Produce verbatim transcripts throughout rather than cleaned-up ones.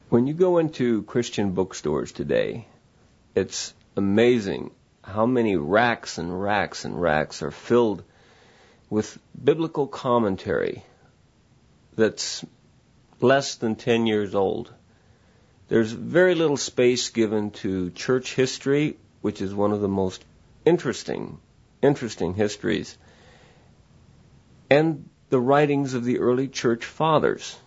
When you go into Christian bookstores today, it's amazing how many racks and racks and racks are filled with biblical commentary that's less than ten years old. There's very little space given to church history, which is one of the most interesting, interesting histories, and the writings of the early church fathers.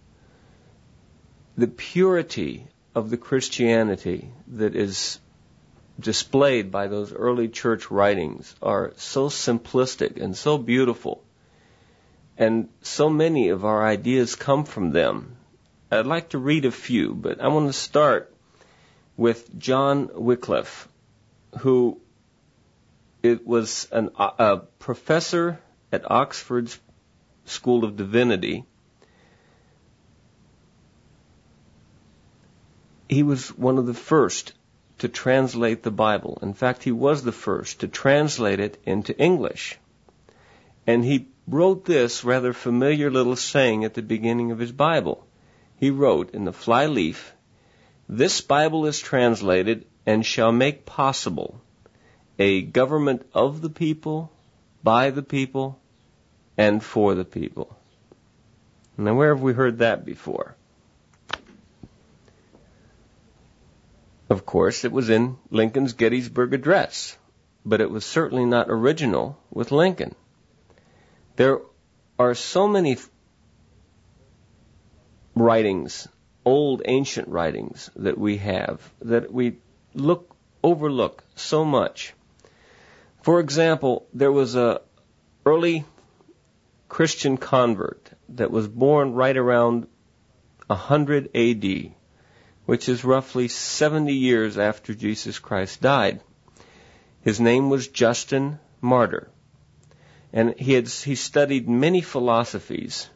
The purity of the Christianity that is displayed by those early church writings are so simplistic and so beautiful, and so many of our ideas come from them. I'd like to read a few, but I want to start with John Wycliffe, who it was an, a professor at Oxford's School of Divinity. He was one of the first to translate the Bible. In fact, he was the first to translate it into English. And he wrote this rather familiar little saying at the beginning of his Bible. He wrote in the flyleaf, "This Bible is translated and shall make possible a government of the people, by the people, and for the people." Now, where have we heard that before? Of course, it was in Lincoln's Gettysburg Address, but it was certainly not original with Lincoln. There are so many writings, old ancient writings that we have, that we look overlook so much. For example, there was a early Christian convert that was born right around one hundred A D, which is roughly seventy years after Jesus Christ died. His name was Justin Martyr, and he had he studied many philosophies,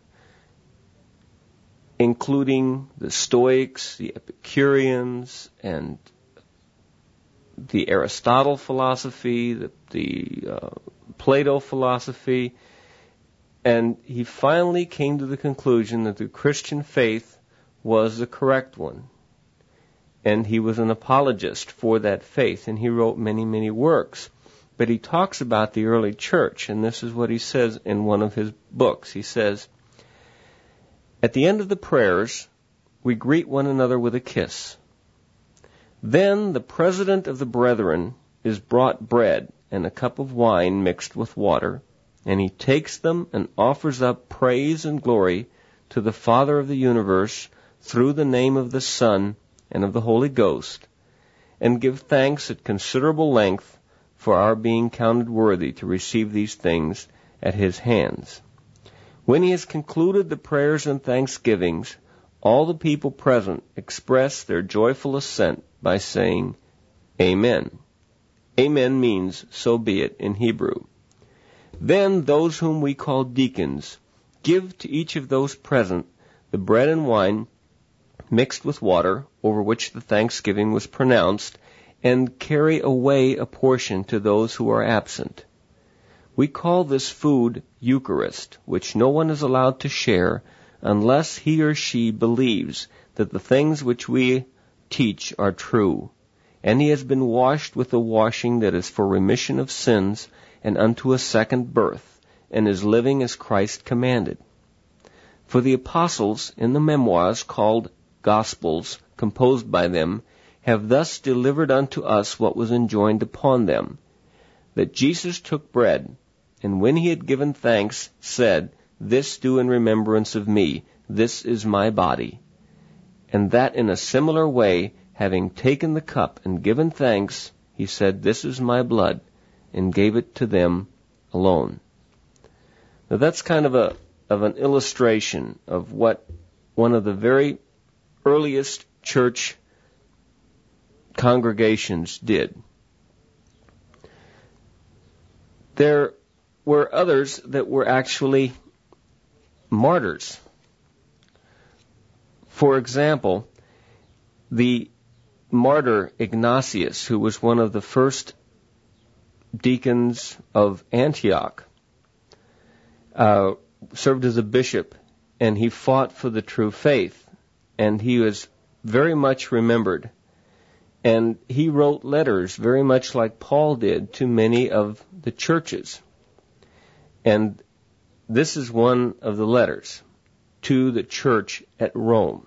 including the Stoics, the Epicureans, and the Aristotle philosophy, the, the uh, Plato philosophy, and he finally came to the conclusion that the Christian faith was the correct one. And he was an apologist for that faith, and he wrote many, many works. But he talks about the early church, and this is what he says in one of his books. He says, "At the end of the prayers, we greet one another with a kiss. Then the president of the brethren is brought bread and a cup of wine mixed with water, and he takes them and offers up praise and glory to the Father of the universe through the name of the Son and of the Holy Ghost, and give thanks at considerable length for our being counted worthy to receive these things at his hands. When he has concluded the prayers and thanksgivings, all the people present express their joyful assent by saying, Amen." Amen means, so be it, in Hebrew. "Then those whom we call deacons give to each of those present the bread and wine mixed with water, over which the thanksgiving was pronounced, and carry away a portion to those who are absent. We call this food Eucharist, which no one is allowed to share unless he or she believes that the things which we teach are true, and he has been washed with a washing that is for remission of sins and unto a second birth, and is living as Christ commanded. For the apostles, in the memoirs called Gospels, composed by them, have thus delivered unto us what was enjoined upon them, that Jesus took bread, and when he had given thanks, said, This do in remembrance of me, this is my body. And that in a similar way, having taken the cup and given thanks, he said, This is my blood, and gave it to them alone." Now that's kind of a of an illustration of what one of the very earliest church congregations did. There were others that were actually martyrs. For example, the martyr Ignatius, who was one of the first deacons of Antioch, uh, served as a bishop, and he fought for the true faith. And he was very much remembered. And he wrote letters very much like Paul did to many of the churches. And this is one of the letters to the church at Rome.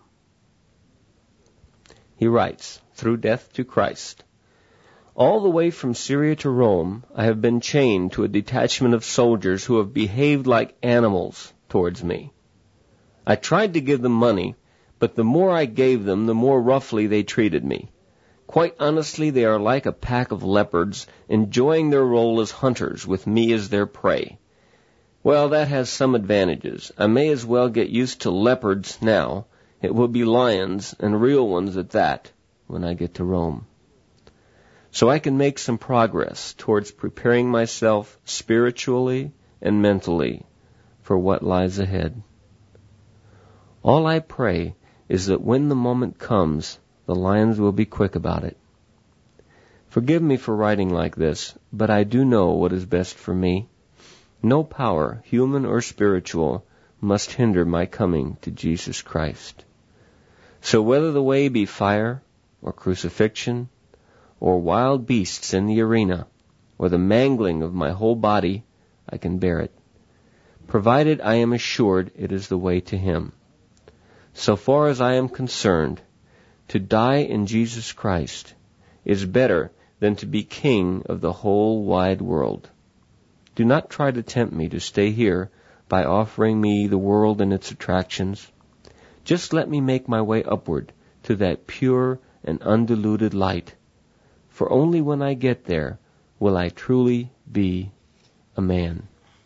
He writes, "Through death to Christ. All the way from Syria to Rome, I have been chained to a detachment of soldiers who have behaved like animals towards me. I tried to give them money, but the more I gave them, the more roughly they treated me. Quite honestly, they are like a pack of leopards, enjoying their role as hunters, with me as their prey. Well, that has some advantages. I may as well get used to leopards now. It will be lions, and real ones at that, when I get to Rome. So I can make some progress towards preparing myself spiritually and mentally for what lies ahead. All I pray is that when the moment comes, the lions will be quick about it. Forgive me for writing like this, but I do know what is best for me. No power, human or spiritual, must hinder my coming to Jesus Christ. So whether the way be fire, or crucifixion, or wild beasts in the arena, or the mangling of my whole body, I can bear it, provided I am assured it is the way to Him. So far as I am concerned, to die in Jesus Christ is better than to be king of the whole wide world. Do not try to tempt me to stay here by offering me the world and its attractions. Just let me make my way upward to that pure and undiluted light, for only when I get there will I truly be a man."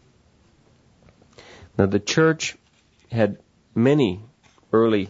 Now, the church had many early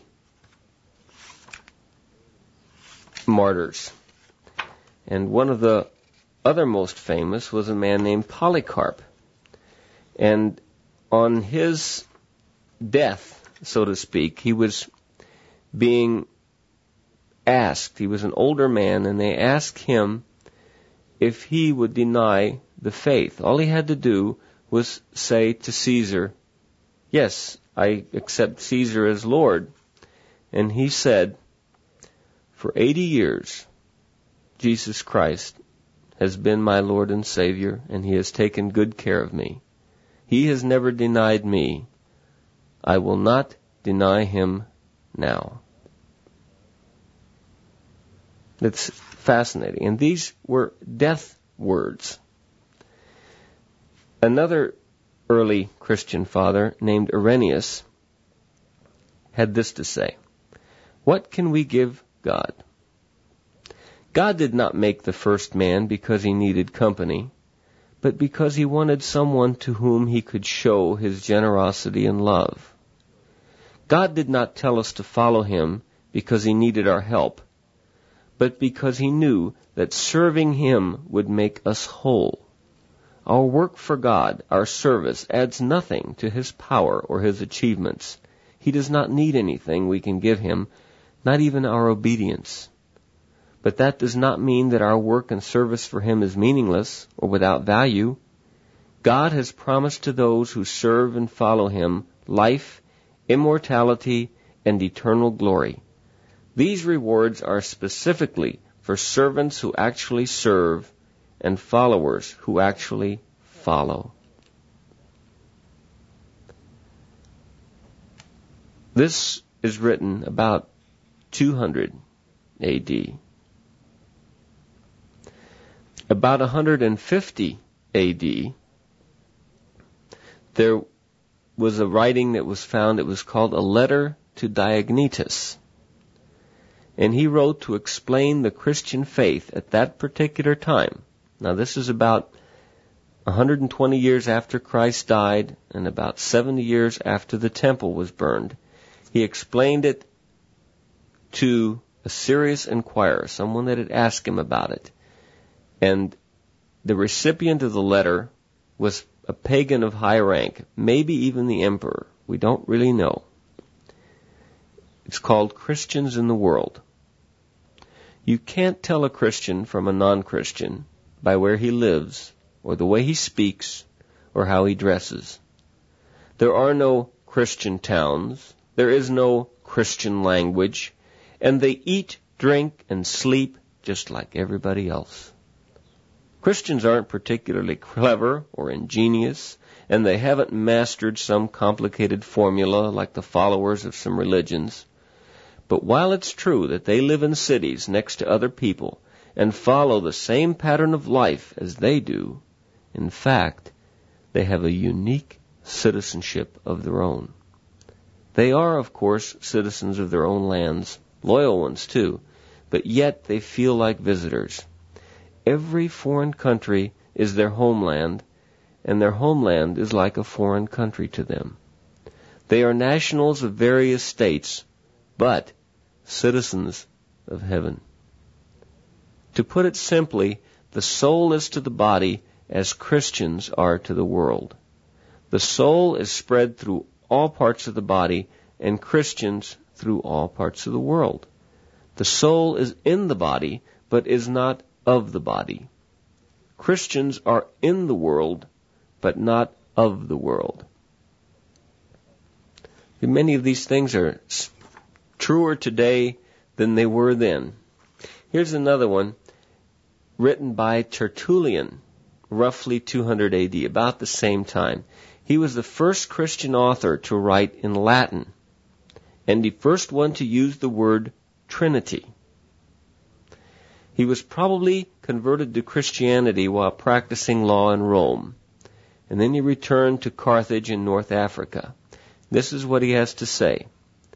martyrs, and one of the other most famous was a man named Polycarp. And on his death, so to speak, he was being asked, he was an older man, and they asked him if he would deny the faith. All he had to do was say to Caesar, "Yes, I accept Caesar as Lord." And he said, "For eighty years, Jesus Christ has been my Lord and Savior, and He has taken good care of me. He has never denied me. I will not deny Him now." It's fascinating. And these were death words. Another early Christian father named Irenaeus had this to say, "What can we give God? God did not make the first man because He needed company, but because He wanted someone to whom He could show His generosity and love. God did not tell us to follow Him because He needed our help, but because He knew that serving Him would make us whole. Our work for God, our service, adds nothing to His power or His achievements. He does not need anything we can give Him, not even our obedience. But that does not mean that our work and service for Him is meaningless or without value. God has promised to those who serve and follow Him life, immortality, and eternal glory. These rewards are specifically for servants who actually serve and followers who actually follow." This is written about two hundred A D. About one hundred fifty A D, there was a writing that was found. It was called a letter to Diognetus. And he wrote to explain the Christian faith at that particular time. Now, this is about one hundred twenty years after Christ died and about seventy years after the temple was burned. He explained it to a serious inquirer, someone that had asked him about it. And the recipient of the letter was a pagan of high rank, maybe even the emperor. We don't really know. It's called Christians in the World. You can't tell a Christian from a non-Christian by where he lives, or the way he speaks, or how he dresses. There are no Christian towns. There is no Christian language. and they eat, drink, and sleep just like everybody else. Christians aren't particularly clever or ingenious, and they haven't mastered some complicated formula like the followers of some religions. But while it's true that they live in cities next to other people and follow the same pattern of life as they do, in fact, they have a unique citizenship of their own. They are, of course, citizens of their own lands, loyal ones too, but yet they feel like visitors. Every foreign country is their homeland, and their homeland is like a foreign country to them. They are nationals of various states, but citizens of heaven. To put it simply, the soul is to the body as Christians are to the world. The soul is spread through all parts of the body, and Christians through all parts of the world. The soul is in the body, but is not of the body. Christians are in the world, but not of the world. Many of these things are truer today than they were then. Here's another one, written by Tertullian, roughly two hundred A D, about the same time. He was the first Christian author to write in Latin, and the first one to use the word Trinity. He was probably converted to Christianity while practicing law in Rome, and then he returned to Carthage in North Africa. This is what he has to say.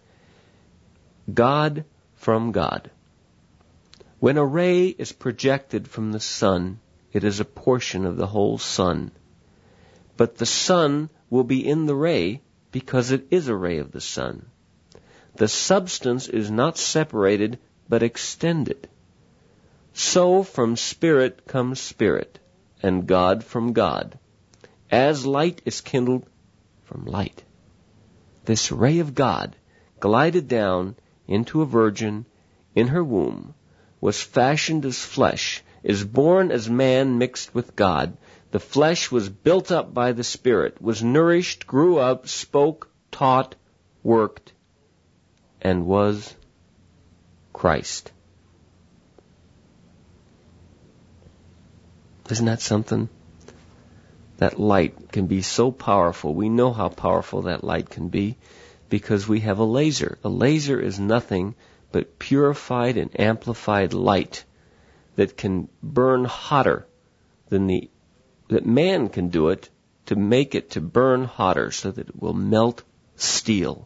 God from God. When a ray is projected from the sun, it is a portion of the whole sun. But the sun will be in the ray because it is a ray of the sun. The substance is not separated, but extended. So from spirit comes spirit, and God from God, as light is kindled from light. This ray of God glided down into a virgin in her womb, was fashioned as flesh, is born as man mixed with God. The flesh was built up by the Spirit, was nourished, grew up, spoke, taught, worked, and was Christ. Isn't that something? That light can be so powerful. We know how powerful that light can be because we have a laser. A laser is nothing but purified and amplified light that can burn hotter than the that man can do it, to make it to burn hotter so that it will melt steel.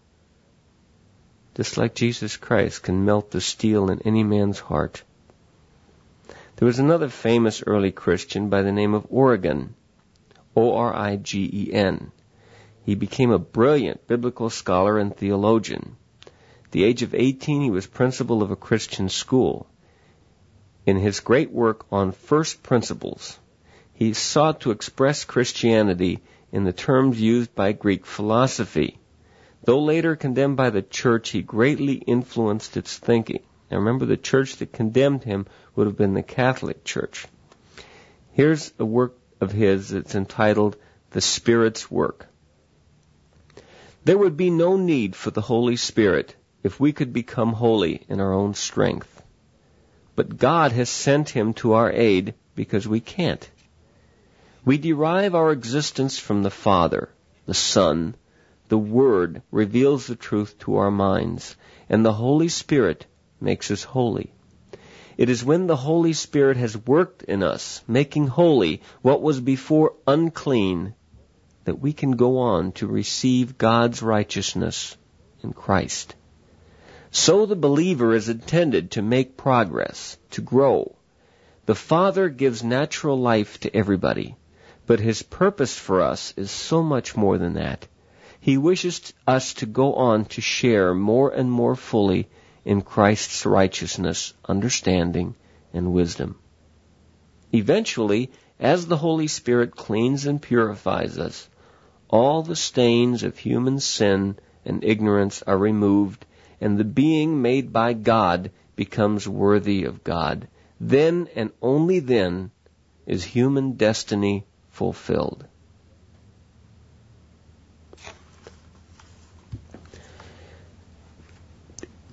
Just like Jesus Christ can melt the steel in any man's heart. There was another famous early Christian by the name of Origen, O R I G E N. He became a brilliant biblical scholar and theologian. At the age of eighteen, he was principal of a Christian school. In his great work on First Principles, he sought to express Christianity in the terms used by Greek philosophy. Though later condemned by the church, he greatly influenced its thinking. Now remember, the church that condemned him would have been the Catholic Church. Here's a work of his that's entitled The Spirit's Work. There would be no need for the Holy Spirit if we could become holy in our own strength. But God has sent him to our aid because we can't. We derive our existence from the Father, the Son. The Word reveals the truth to our minds, and the Holy Spirit makes us holy. It is when the Holy Spirit has worked in us, making holy what was before unclean, that we can go on to receive God's righteousness in Christ. So the believer is intended to make progress, to grow. The Father gives natural life to everybody, but His purpose for us is so much more than that. He wishes us to go on to share more and more fully in Christ's righteousness, understanding, and wisdom. Eventually, as the Holy Spirit cleans and purifies us, all the stains of human sin and ignorance are removed, and the being made by God becomes worthy of God. Then and only then is human destiny fulfilled.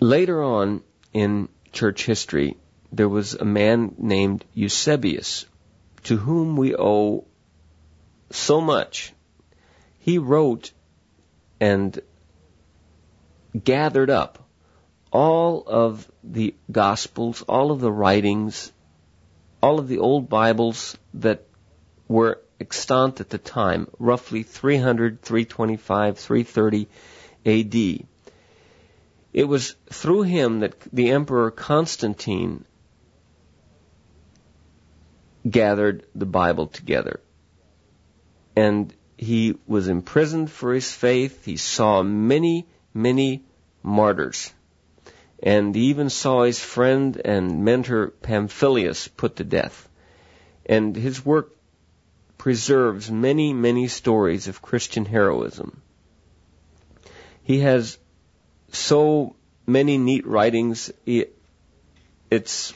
Later on in church history, there was a man named Eusebius, to whom we owe so much. He wrote and gathered up all of the Gospels, all of the writings, all of the old Bibles that were extant at the time, roughly three hundred, three twenty-five, three thirty A D. It was through him that the Emperor Constantine gathered the Bible together. And he was imprisoned for his faith. He saw many, many martyrs. And he even saw his friend and mentor Pamphilus put to death. And his work preserves many, many stories of Christian heroism. He has so many neat writings. It's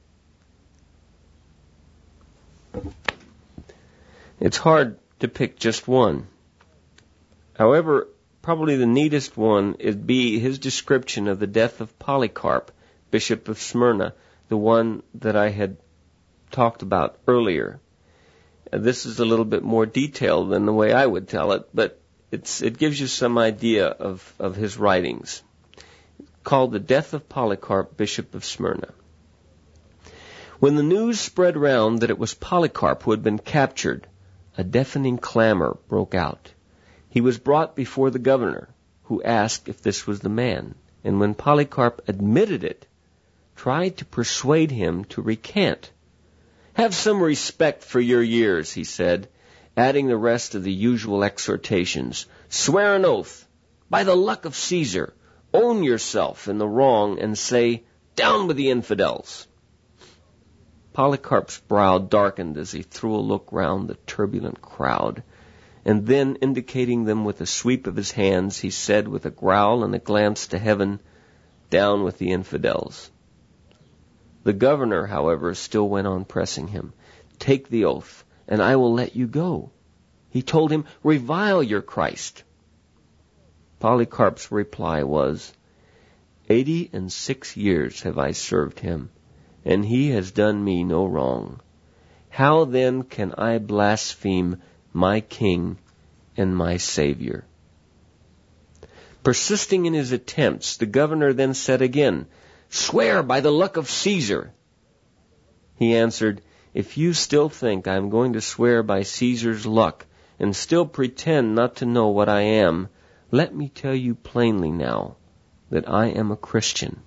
it's hard to pick just one. However, probably the neatest one would be his description of the death of Polycarp, Bishop of Smyrna, the one that I had talked about earlier. This is a little bit more detailed than the way I would tell it, but it's it gives you some idea of, of his writings. Called The Death of Polycarp, Bishop of Smyrna. When the news spread round that it was Polycarp who had been captured, a deafening clamor broke out. He was brought before the governor, who asked if this was the man, and when Polycarp admitted it, tried to persuade him to recant. "Have some respect for your years," he said, adding the rest of the usual exhortations. "Swear an oath. By the luck of Caesar, own yourself in the wrong and say, 'Down with the infidels.'" Polycarp's brow darkened as he threw a look round the turbulent crowd, and then, indicating them with a sweep of his hands, he said with a growl and a glance to heaven, "Down with the infidels." The governor, however, still went on pressing him. "Take the oath, and I will let you go." He told him, "Revile your Christ." Polycarp's reply was, Eighty and six years have I served him, and he has done me no wrong. How then can I blaspheme my King and my Savior?" Persisting in his attempts, the governor then said again, "Swear by the luck of Caesar." He answered, "If you still think I am going to swear by Caesar's luck and still pretend not to know what I am, let me tell you plainly now that I am a Christian."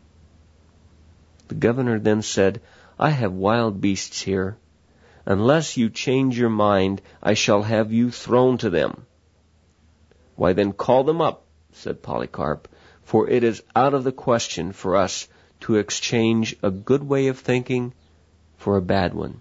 The governor then said, "I have wild beasts here. Unless you change your mind, I shall have you thrown to them." "Why then call them up," said Polycarp, "for it is out of the question for us to exchange a good way of thinking for a bad one."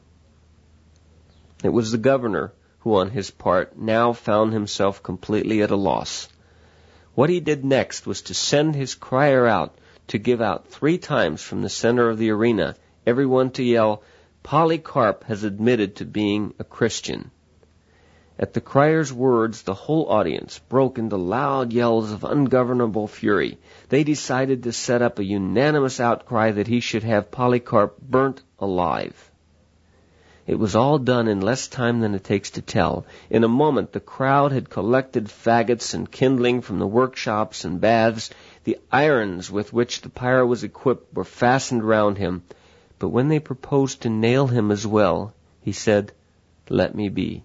It was the governor who, on his part, now found himself completely at a loss. What he did next was to send his crier out to give out three times from the center of the arena, everyone to yell, "Polycarp has admitted to being a Christian." At the crier's words, the whole audience broke into loud yells of ungovernable fury. They decided to set up a unanimous outcry that he should have Polycarp burnt alive. It was all done in less time than it takes to tell. In a moment, the crowd had collected faggots and kindling from the workshops and baths. The irons with which the pyre was equipped were fastened round him. But when they proposed to nail him as well, he said, "Let me be.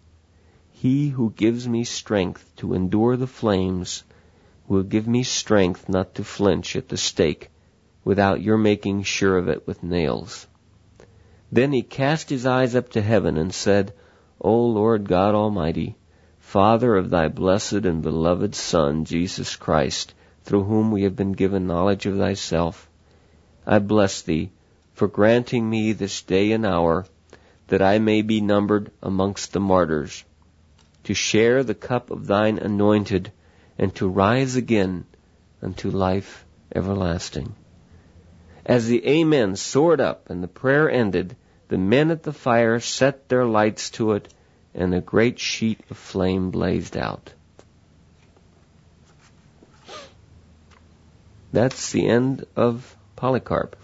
He who gives me strength to endure the flames will give me strength not to flinch at the stake without your making sure of it with nails." Then he cast his eyes up to heaven and said, "O Lord God Almighty, Father of thy blessed and beloved Son, Jesus Christ, through whom we have been given knowledge of thyself, I bless thee for granting me this day and hour that I may be numbered amongst the martyrs, to share the cup of thine anointed, and to rise again unto life everlasting." As the Amen soared up and the prayer ended, the men at the fire set their lights to it, and a great sheet of flame blazed out. That's the end of Polycarp.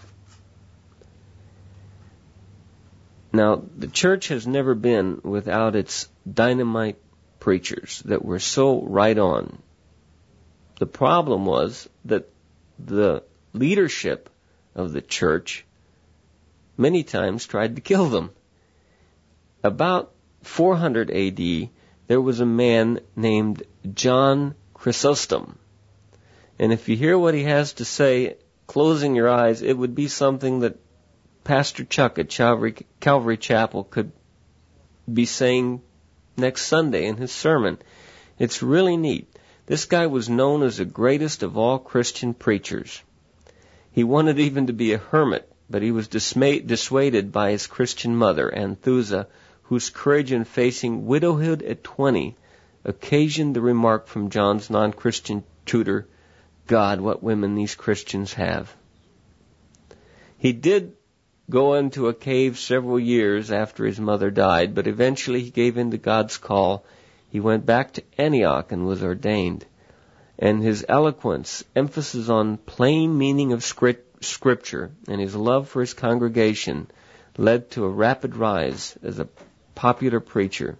Now, the church has never been without its dynamite preachers that were so right on. The problem was that the leadership of the church many times tried to kill them. About four hundred A D, there was a man named John Chrysostom. And if you hear what he has to say, closing your eyes, it would be something that Pastor Chuck at Calvary, Calvary Chapel could be saying next Sunday in his sermon. It's really neat. This guy was known as the greatest of all Christian preachers. He wanted even to be a hermit, but he was dismayed, dissuaded by his Christian mother, Anthusa, whose courage in facing widowhood at twenty occasioned the remark from John's non-Christian tutor, "God, what women these Christians have." He did go into a cave several years after his mother died, but eventually he gave in to God's call. He went back to Antioch and was ordained. And his eloquence, emphasis on plain meaning of Scripture, and his love for his congregation led to a rapid rise as a popular preacher.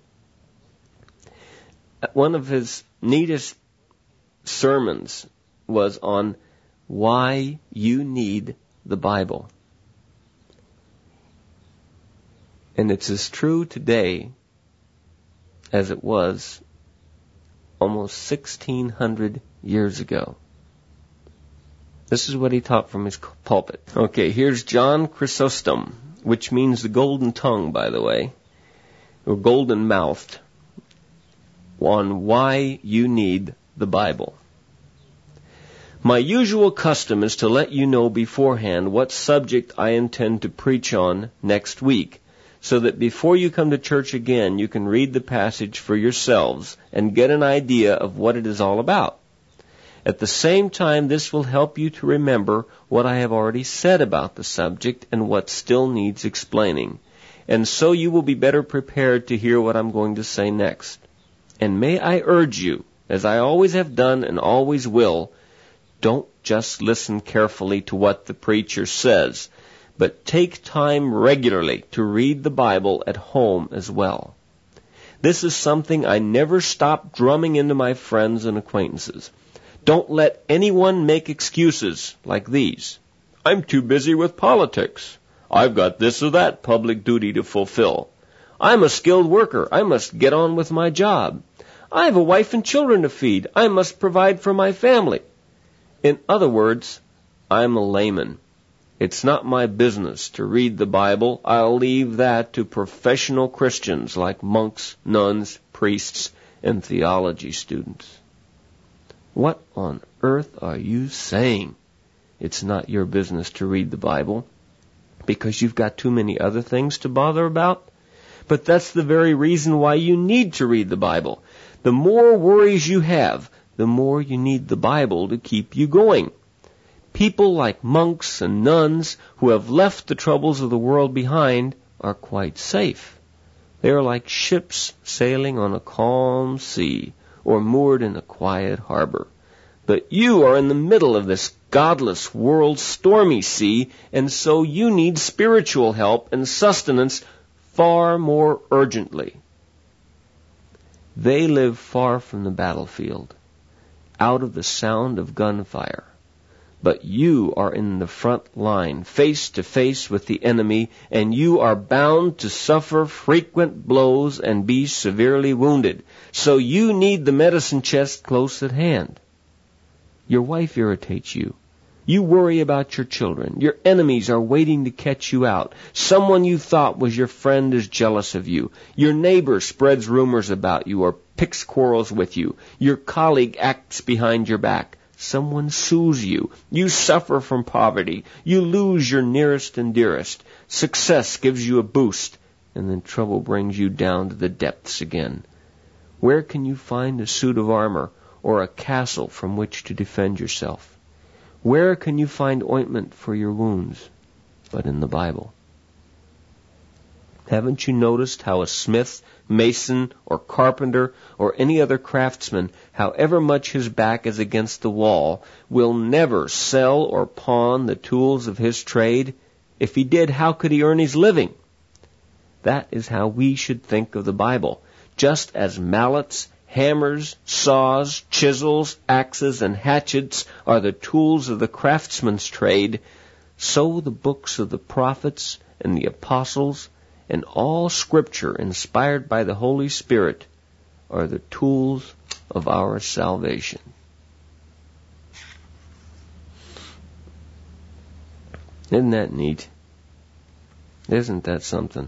One of his neatest sermons was on why you need the Bible. And it's as true today as it was almost sixteen hundred years ago. This is what he taught from his pulpit. Okay, here's John Chrysostom, which means the golden tongue, by the way, or golden mouthed, on why you need the Bible. My usual custom is to let you know beforehand what subject I intend to preach on next week, so that before you come to church again, you can read the passage for yourselves and get an idea of what it is all about. At the same time, this will help you to remember what I have already said about the subject and what still needs explaining. And so you will be better prepared to hear what I'm going to say next. And may I urge you, as I always have done and always will, don't just listen carefully to what the preacher says, but take time regularly to read the Bible at home as well. This is something I never stop drumming into my friends and acquaintances. Don't let anyone make excuses like these. I'm too busy with politics. I've got this or that public duty to fulfill. I'm a skilled worker. I must get on with my job. I have a wife and children to feed. I must provide for my family. In other words, I'm a layman. It's not my business to read the Bible. I'll leave that to professional Christians like monks, nuns, priests, and theology students. What on earth are you saying? It's not your business to read the Bible because you've got too many other things to bother about? But that's the very reason why you need to read the Bible. The more worries you have, the more you need the Bible to keep you going. People like monks and nuns who have left the troubles of the world behind are quite safe. They are like ships sailing on a calm sea or moored in a quiet harbor. But you are in the middle of this godless world's stormy sea, and so you need spiritual help and sustenance far more urgently. They live far from the battlefield, out of the sound of gunfire. But you are in the front line, face to face with the enemy, and you are bound to suffer frequent blows and be severely wounded. So you need the medicine chest close at hand. Your wife irritates you. You worry about your children. Your enemies are waiting to catch you out. Someone you thought was your friend is jealous of you. Your neighbor spreads rumors about you or picks quarrels with you. Your colleague acts behind your back. Someone sues you. You suffer from poverty. You lose your nearest and dearest. Success gives you a boost, and then trouble brings you down to the depths again. Where can you find a suit of armor or a castle from which to defend yourself? Where can you find ointment for your wounds but in the Bible? Haven't you noticed how a smith, mason, or carpenter, or any other craftsman, however much his back is against the wall, will never sell or pawn the tools of his trade? If he did, how could he earn his living? That is how we should think of the Bible. Just as mallets, hammers, saws, chisels, axes, and hatchets are the tools of the craftsman's trade, so the books of the prophets and the apostles and all Scripture inspired by the Holy Spirit are the tools of our salvation. Isn't that neat? Isn't that something?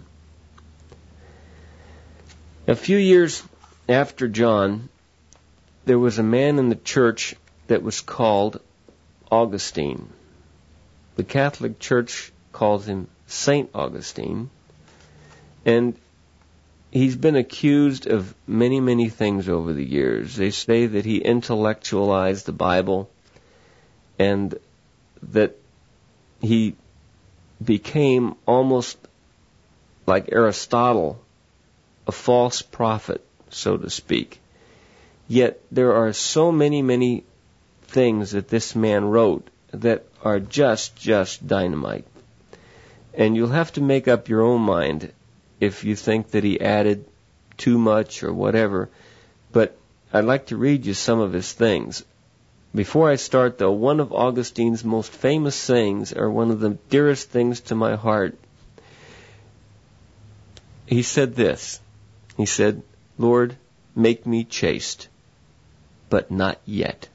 A few years after John, there was a man in the church that was called Augustine. The Catholic Church calls him Saint Augustine. And he's been accused of many, many things over the years. They say that he intellectualized the Bible and that he became almost like Aristotle, a false prophet, so to speak. Yet there are so many, many things that this man wrote that are just, just dynamite. And you'll have to make up your own mind if you think that he added too much or whatever. But I'd like to read you some of his things. Before I start, though, one of Augustine's most famous sayings are one of the dearest things to my heart. He said this. He said, "Lord, make me chaste, but not yet."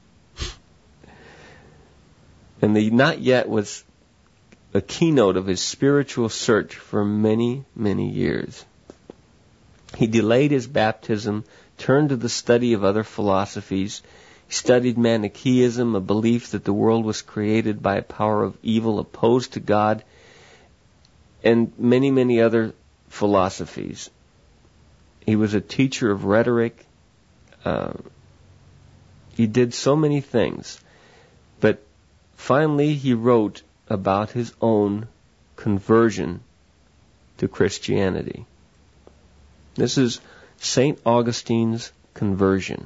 And the "not yet" was a keynote of his spiritual search for many, many years. He delayed his baptism, turned to the study of other philosophies. He studied Manichaeism, a belief that the world was created by a power of evil opposed to God, and many, many other philosophies. He was a teacher of rhetoric. Uh, he did so many things. But finally he wrote about his own conversion to Christianity. This is Saint Augustine's conversion.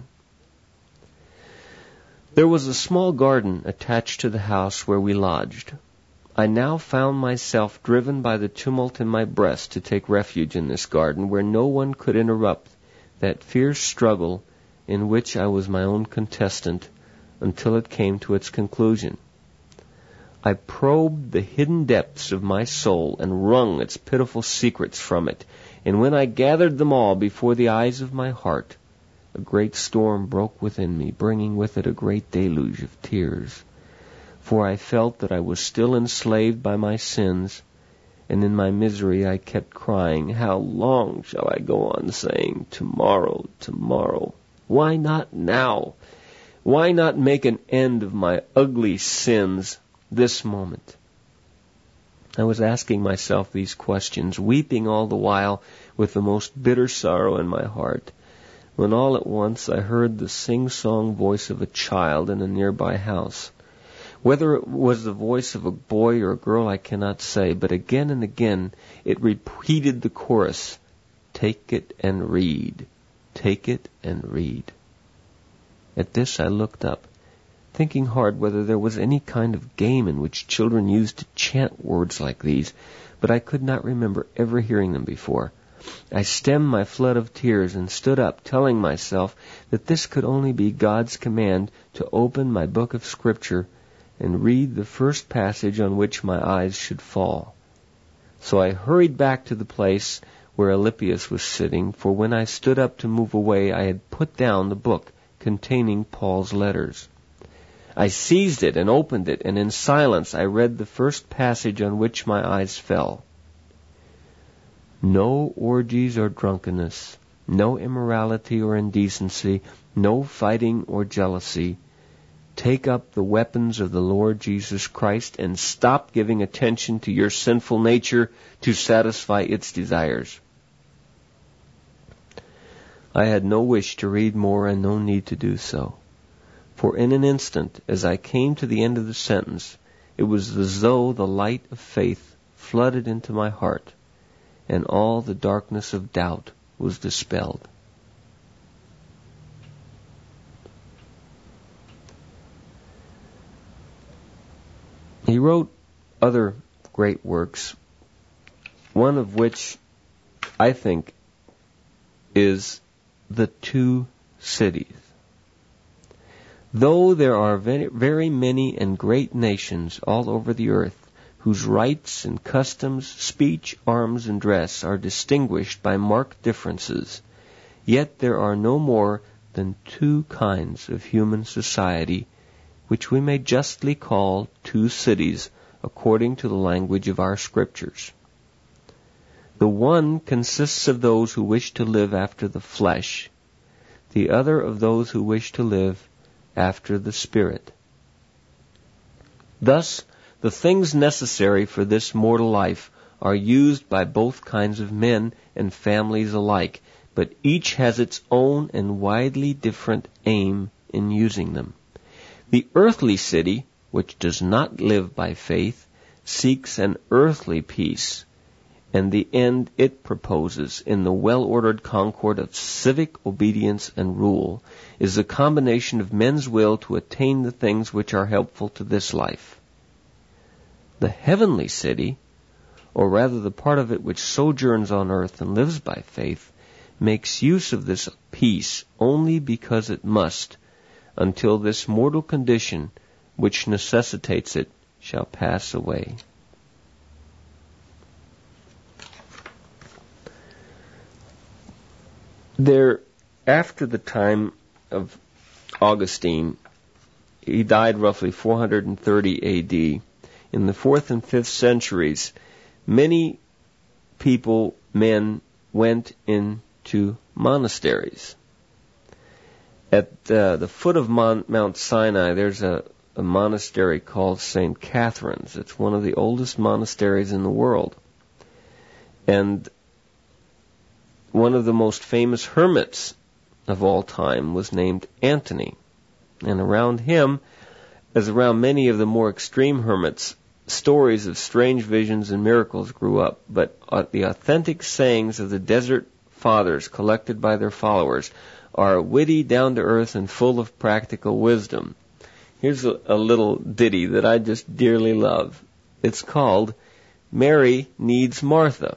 There was a small garden attached to the house where we lodged. I now found myself driven by the tumult in my breast to take refuge in this garden, where no one could interrupt that fierce struggle in which I was my own contestant until it came to its conclusion. I probed the hidden depths of my soul and wrung its pitiful secrets from it, and when I gathered them all before the eyes of my heart, a great storm broke within me, bringing with it a great deluge of tears. For I felt that I was still enslaved by my sins, and in my misery I kept crying, "How long shall I go on saying, 'Tomorrow, tomorrow'? Why not now? Why not make an end of my ugly sins this moment?" I was asking myself these questions, weeping all the while with the most bitter sorrow in my heart, when all at once I heard the sing-song voice of a child in a nearby house. Whether it was the voice of a boy or a girl I cannot say, but again and again it repeated the chorus, "Take it and read, take it and read." At this I looked up, thinking hard whether there was any kind of game in which children used to chant words like these, but I could not remember ever hearing them before. I stemmed my flood of tears and stood up, telling myself that this could only be God's command to open my book of Scripture and read the first passage on which my eyes should fall. So I hurried back to the place where Alypius was sitting, for when I stood up to move away, I had put down the book containing Paul's letters. I seized it and opened it, and in silence I read the first passage on which my eyes fell. "No orgies or drunkenness, no immorality or indecency, no fighting or jealousy. Take up the weapons of the Lord Jesus Christ and stop giving attention to your sinful nature to satisfy its desires." I had no wish to read more and no need to do so. For in an instant, as I came to the end of the sentence, it was as though the light of faith flooded into my heart, and all the darkness of doubt was dispelled. He wrote other great works, one of which I think is The Two Cities. Though there are very, very many and great nations all over the earth whose rites and customs, speech, arms, and dress are distinguished by marked differences, yet there are no more than two kinds of human society, which we may justly call two cities, according to the language of our Scriptures. The one consists of those who wish to live after the flesh, the other of those who wish to live after the Spirit. Thus, the things necessary for this mortal life are used by both kinds of men and families alike, but each has its own and widely different aim in using them. The earthly city, which does not live by faith, seeks an earthly peace, and the end it proposes in the well-ordered concord of civic obedience and rule is a combination of men's will to attain the things which are helpful to this life. The heavenly city, or rather the part of it which sojourns on earth and lives by faith, makes use of this peace only because it must, until this mortal condition which necessitates it shall pass away. There, after the time of Augustine, he died roughly four hundred thirty A D. In the fourth and fifth centuries, many people, men, went into monasteries. At uh, the foot of Mon- Mount Sinai, there's a, a monastery called Saint Catherine's. It's one of the oldest monasteries in the world. And one of the most famous hermits of all time was named Antony. And around him, as around many of the more extreme hermits, stories of strange visions and miracles grew up. But uh, the authentic sayings of the desert fathers collected by their followers are witty, down-to-earth, and full of practical wisdom. Here's a, a little ditty that I just dearly love. It's called Mary Needs Martha.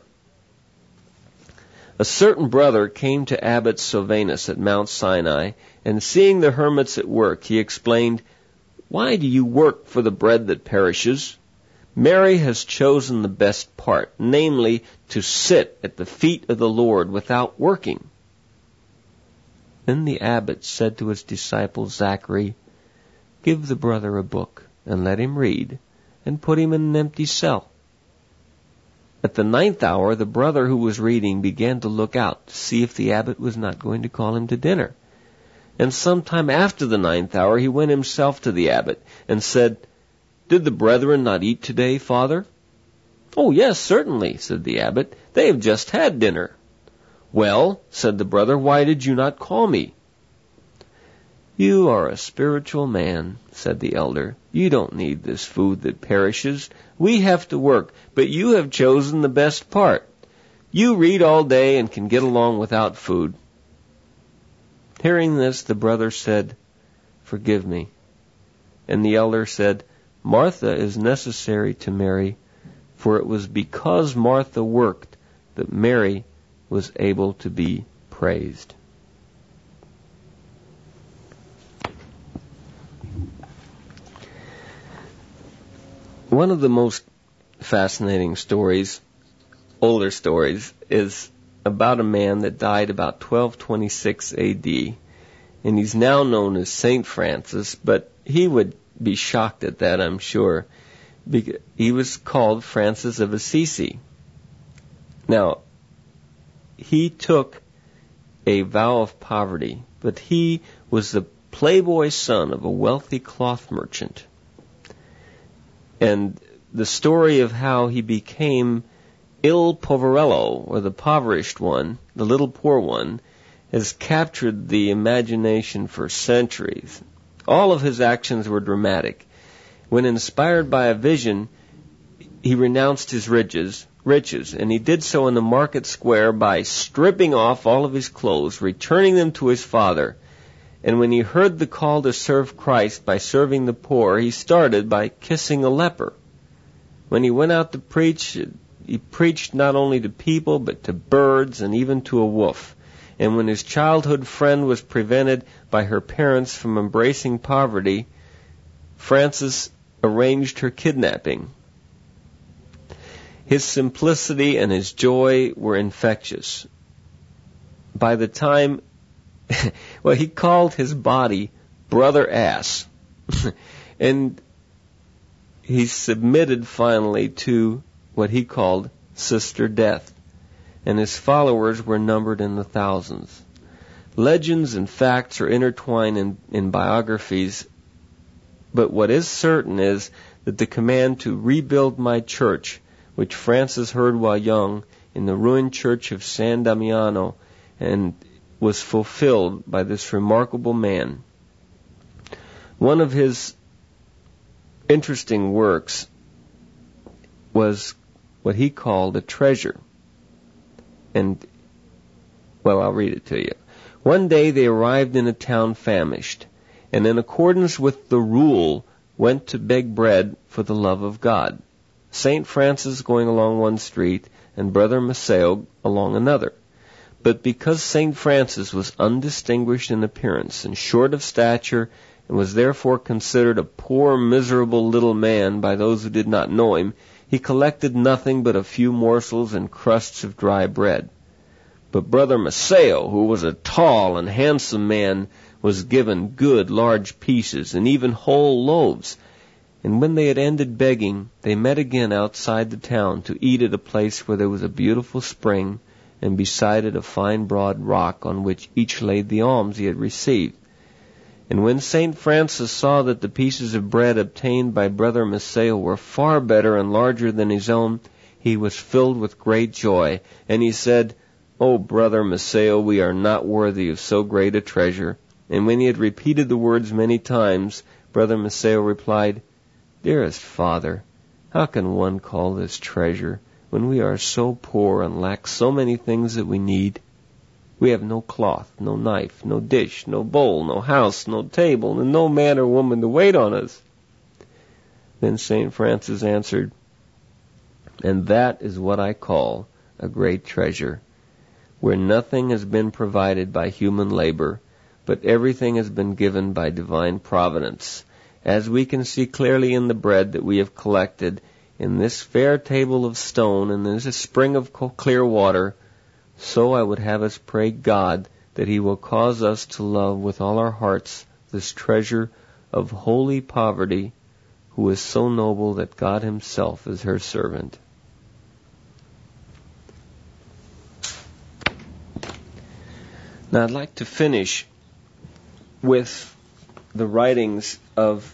A certain brother came to Abbot Sylvanus at Mount Sinai, and seeing the hermits at work, he explained, "Why do you work for the bread that perishes? Mary has chosen the best part, namely, to sit at the feet of the Lord without working." Then the abbot said to his disciple Zachary, "Give the brother a book, and let him read, and put him in an empty cell." At the ninth hour, the brother who was reading began to look out to see if the abbot was not going to call him to dinner. And sometime after the ninth hour, he went himself to the abbot and said, "Did the brethren not eat today, Father?" "Oh, yes, certainly," said the abbot. "They have just had dinner." "Well," said the brother, "why did you not call me?" "You are a spiritual man," said the elder. "You don't need this food that perishes. We have to work, but you have chosen the best part. You read all day and can get along without food." Hearing this, the brother said, "Forgive me." And the elder said, "Martha is necessary to Mary, for it was because Martha worked that Mary was able to be praised." One of the most fascinating stories, older stories, is about a man that died about twelve twenty-six A D, and he's now known as Saint Francis, but he would be shocked at that, I'm sure. Because he was called Francis of Assisi. Now, he took a vow of poverty, but he was the playboy son of a wealthy cloth merchant. And the story of how he became Il Poverello, or the impoverished one, the little poor one, has captured the imagination for centuries. All of his actions were dramatic. When inspired by a vision, he renounced his riches, riches, and he did so in the market square by stripping off all of his clothes, returning them to his father. And when he heard the call to serve Christ by serving the poor, he started by kissing a leper. When he went out to preach, he preached not only to people, but to birds and even to a wolf. And when his childhood friend was prevented by her parents from embracing poverty, Francis arranged her kidnapping. His simplicity and his joy were infectious. By the time, well, he called his body Brother Ass. And he submitted finally to what he called Sister Death. And his followers were numbered in the thousands. Legends and facts are intertwined in, in biographies, but what is certain is that the command to rebuild my church, which Francis heard while young in the ruined church of San Damiano, and was fulfilled by this remarkable man. One of his interesting works was what he called a treasure. And, well, I'll read it to you. One day they arrived in a town famished, and in accordance with the rule, went to beg bread for the love of God. Saint Francis going along one street, and Brother Maceo along another. But because Saint Francis was undistinguished in appearance, and short of stature, and was therefore considered a poor, miserable little man by those who did not know him, he collected nothing but a few morsels and crusts of dry bread. But Brother Maceo, who was a tall and handsome man, was given good large pieces, and even whole loaves. And when they had ended begging, they met again outside the town to eat at a place where there was a beautiful spring, and beside it a fine broad rock on which each laid the alms he had received. And when Saint Francis saw that the pieces of bread obtained by Brother Maceo were far better and larger than his own, he was filled with great joy, and he said, "O Brother Maceo, we are not worthy of so great a treasure." And when he had repeated the words many times, Brother Maceo replied, "Dearest Father, how can one call this treasure when we are so poor and lack so many things that we need? We have no cloth, no knife, no dish, no bowl, no house, no table, and no man or woman to wait on us." Then Saint Francis answered, "And that is what I call a great treasure, where nothing has been provided by human labor, but everything has been given by divine providence, as we can see clearly in the bread that we have collected in this fair table of stone and in this spring of clear water. So I would have us pray God that He will cause us to love with all our hearts this treasure of holy poverty, who is so noble that God Himself is her servant." Now I'd like to finish with the writings of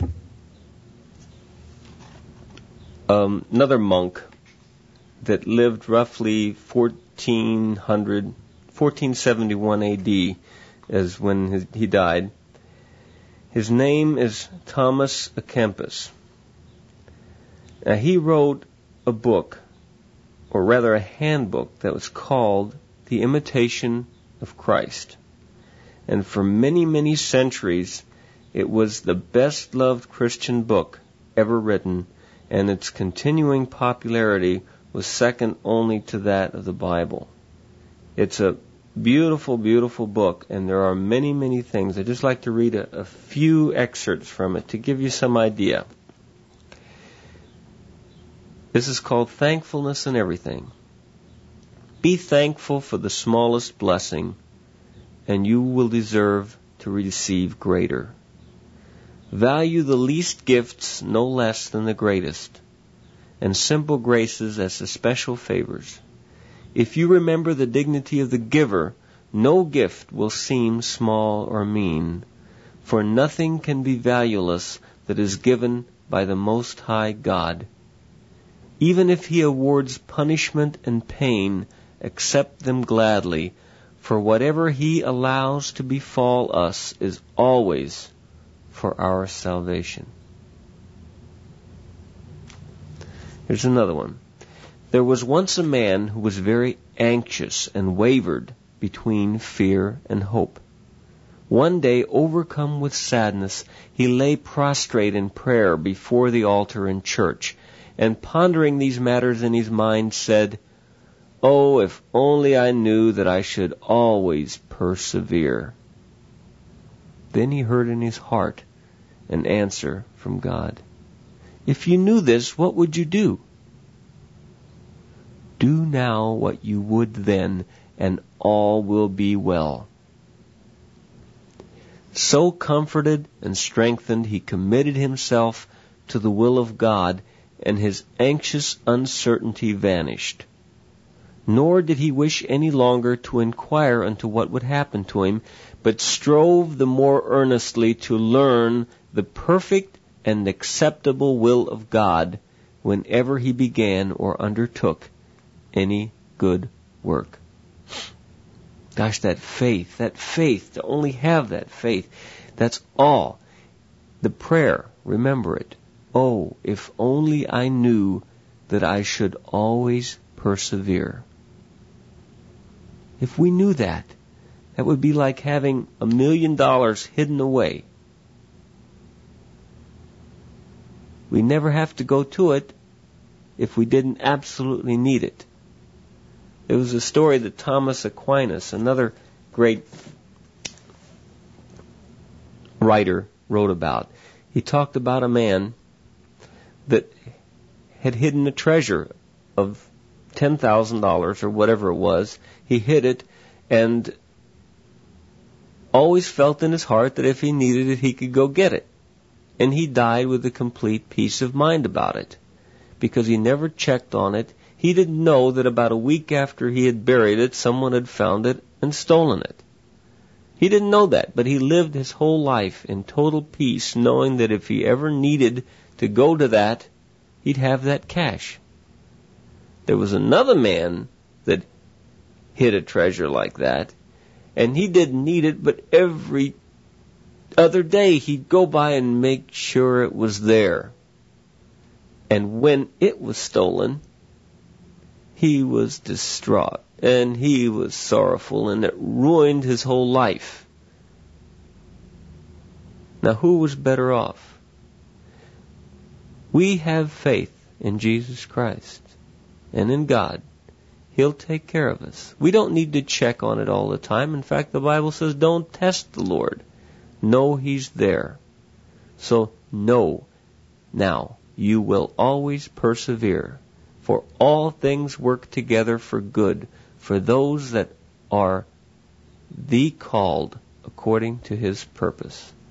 um, another monk that lived roughly fourteen hundred, fourteen seventy-one A D as when his, he died. His name is Thomas à Kempis. Now he wrote a book, or rather a handbook, that was called The Imitation of Christ. And for many, many centuries, it was the best-loved Christian book ever written, and its continuing popularity was second only to that of the Bible. It's a beautiful, beautiful book, and there are many, many things. I'd just like to read a, a few excerpts from it to give you some idea. This is called Thankfulness in Everything. Be thankful for the smallest blessing, and you will deserve to receive greater. Value the least gifts no less than the greatest, and simple graces as the special favors. If you remember the dignity of the giver, no gift will seem small or mean, for nothing can be valueless that is given by the Most High God. Even if He awards punishment and pain, accept them gladly, for whatever He allows to befall us is always for our salvation. Here's another one. There was once a man who was very anxious and wavered between fear and hope. One day, overcome with sadness, he lay prostrate in prayer before the altar in church, and pondering these matters in his mind said, "Oh, if only I knew that I should always persevere." Then he heard in his heart an answer from God. "If you knew this, what would you do?" "Do now what you would then, and all will be well." So comforted and strengthened, he committed himself to the will of God, and his anxious uncertainty vanished. Nor did he wish any longer to inquire into what would happen to him, but strove the more earnestly to learn the perfect and acceptable will of God whenever he began or undertook any good work. Gosh, that faith, that faith, to only have that faith, that's all. The prayer, remember it. Oh, if only I knew that I should always persevere. If we knew that, that would be like having a million dollars hidden away. We never have to go to it if we didn't absolutely need it. It was a story that Thomas Aquinas, another great writer, wrote about. He talked about a man that had hidden a treasure of ten thousand dollars or whatever it was. He hid it and always felt in his heart that if he needed it, he could go get it. And he died with a complete peace of mind about it, because he never checked on it. He didn't know that about a week after he had buried it, someone had found it and stolen it. He didn't know that, but he lived his whole life in total peace, knowing that if he ever needed to go to that, he'd have that cash. There was another man that hid a treasure like that, and he didn't need it, but every other day he'd go by and make sure it was there. And when it was stolen, he was distraught, and he was sorrowful, and it ruined his whole life. Now, who was better off? We have faith in Jesus Christ and in God. He'll take care of us. We don't need to check on it all the time. In fact, the Bible says don't test the Lord. Know He's there. So know now you will always persevere. For all things work together for good, for those that are the called according to His purpose.